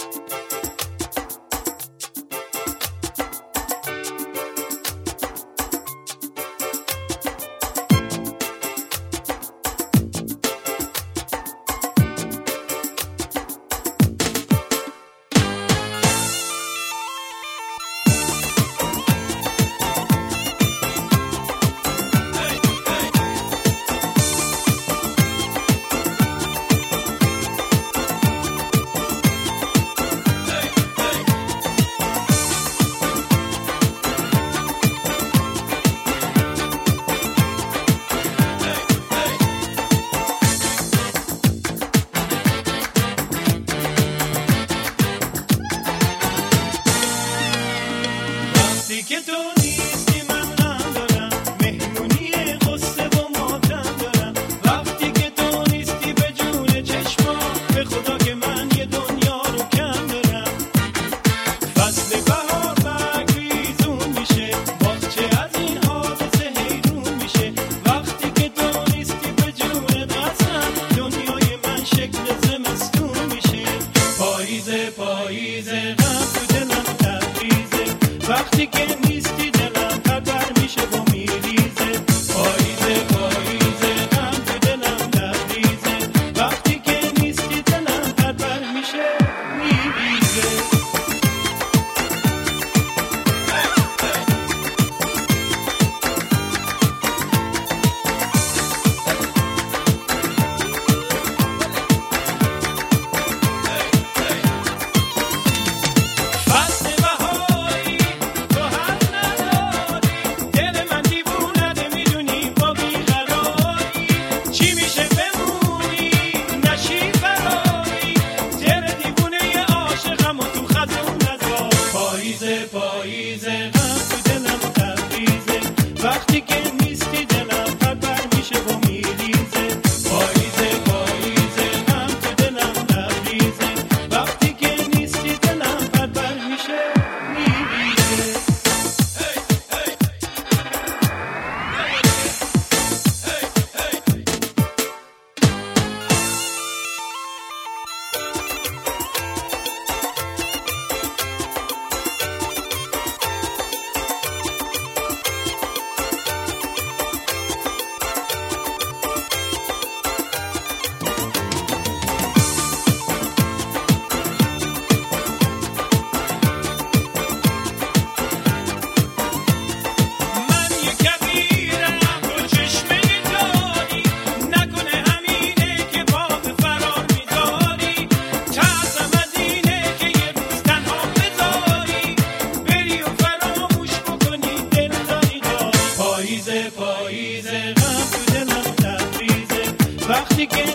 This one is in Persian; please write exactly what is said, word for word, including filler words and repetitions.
که تو نیستی من ندارم، مهمونی قصه و ماتم دارم. وقتی که تو نیستی به جون چشما، به خدا که من یه دنیا رو کم دارم. فصل بهار برگ ریزون میشه، باغچه از این حادثه حیرون میشه. وقتی که تو نیستی به جون قسم، دنیای من شکل زمستون میشه. پاییزه پاییزه غم تو دلم تبریزه، وقتی که نیستی دلم پرپر میشه و میریزه. پاییزه پاییزه غم تو دلم تبریزه، وقتی که نیستی دلم پرپر میشه میریزه. پاییزه غم تو دلم تبریزه، وقتی که نیستی دلم پرپر میشه و میریزه. پاییزه پاییزه غم تو دلم تبریزه، وقتی که نیستی دلم پرپر میشه میریزه. پاییزه غم تو دلم تبریزه، وقتی که